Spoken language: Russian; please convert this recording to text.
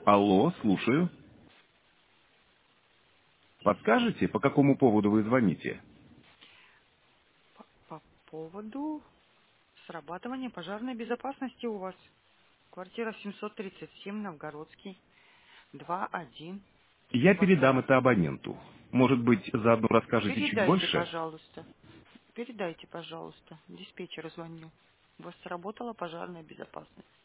Алло, слушаю. Подскажете, по какому поводу вы звоните? По поводу срабатывания пожарной безопасности у вас. Квартира 737, Новгородский, 2-1. Я Вас передам это абоненту. Может быть, заодно расскажете чуть передайте, больше? пожалуйста. Передайте, пожалуйста. Диспетчеру звоню. У вас сработала пожарная безопасность.